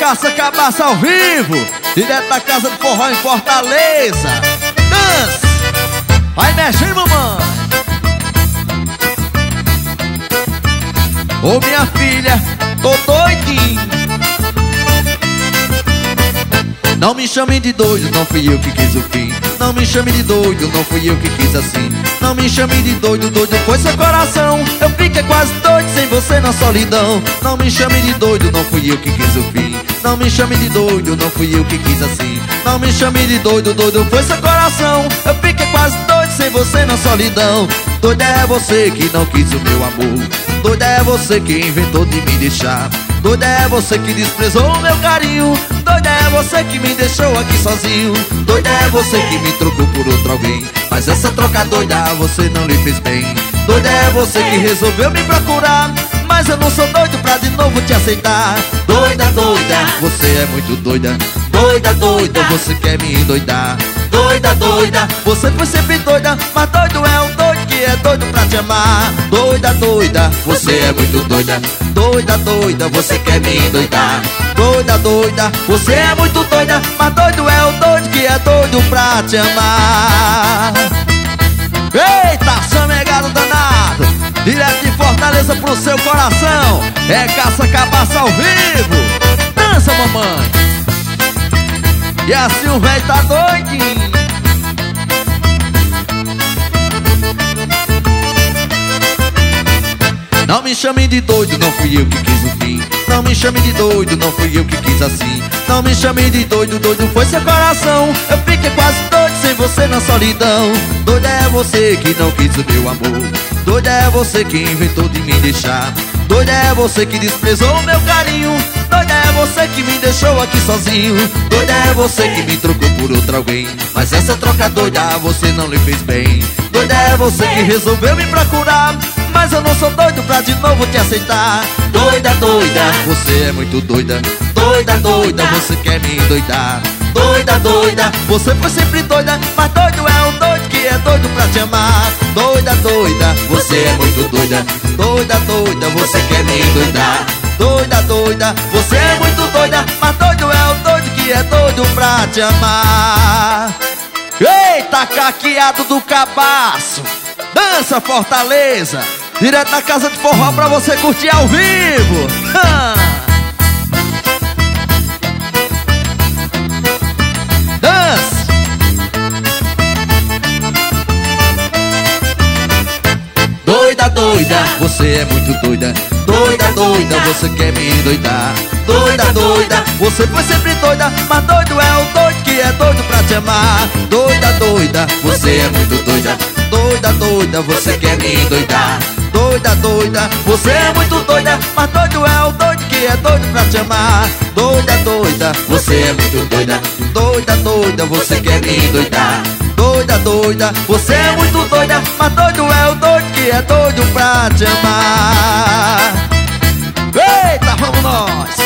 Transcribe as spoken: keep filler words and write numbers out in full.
Caça Cabaça ao vivo, direto da casa do forró em Fortaleza. Dança, vai mexendo, mamãe. Ô minha filha, tô doidinho. Não me chame de doido, não fui eu que quis o fim. Não me chame de doido, não fui eu que quis assim. Não me chame de doido, doido foi seu coração. Eu fiquei quase doido sem você na solidão. Não me chame de doido, não fui eu que quis o fim. Não me chame de doido, não fui eu que quis assim. Não me chame de doido, doido foi seu coração. Eu fiquei quase doido sem você na solidão. Doida é você que não quis o meu amor. Doida é você que inventou de me deixar. Doida é você que desprezou o meu carinho. Doida é você que me deixou aqui sozinho. Doida é você que me trocou por outro alguém. Mas essa troca doida você não lhe fez bem. Doida é você que resolveu me procurar. Mas eu não sou doido pra de novo te aceitar. Doida, doida, você é muito doida. Doida, doida, você quer me endoidar. Doida, doida, você foi sempre doida. Mas doido é o doido que é doido pra te amar. Doida, doida, você é muito doida. Doida, doida, você quer me endoidar. Doida, doida, você é muito doida. Mas doido é o doido que é doido pra te amar. Eita, chamegado danado, direto de Fortaleza pro seu coração. É Caça Cabaça ao vivo. Dança, mamãe. E assim o velho tá doidinho. Não me chame de doido, não fui eu que quis o fim. Não me chame de doido, não fui eu que quis assim. Não me chame de doido, doido foi seu coração. Eu fiquei quase doido sem você na solidão. Doida é você que não quis o meu amor. Doida é você que inventou de me deixar. Doida é você que desprezou o meu carinho. Doida é você que me deixou aqui sozinho. Doida é você que me trocou por outro alguém. Mas essa troca doida você não lhe fez bem. Doida é você que resolveu me procurar. Mas eu não sou doido pra de novo te aceitar. Doida, doida, você é muito doida. Doida, doida, você quer me endoidar. Doida, doida, você foi sempre doida. Mas doido é o doido que é doido pra te amar. Doida, doida, você é muito doida. Doida, doida, você quer me endoidar. Doida, doida, você é muito doida. Mas doido é o doido que é doido pra te amar. Eita, caqueado do cabaço. Dança, Fortaleza, direto da casa de forró pra você curtir ao vivo. Dança. Doida, doida, você é muito doida. Doida, doida, você quer me endoidar. Doida, doida, você foi sempre doida. Mas doido é o doido que é doido pra te amar. Doida, doida, você é muito doida. Doida, doida, você quer me endoidar. Doida, doida, você é muito doida. Mas doido é o doido que é doido pra te amar. Doida, doida, você é muito doida. Doida, doida, você quer me endoidar. Doida, doida, você é muito doida. Mas doido é o doido que é doido pra te amar. Eita, vamos nós.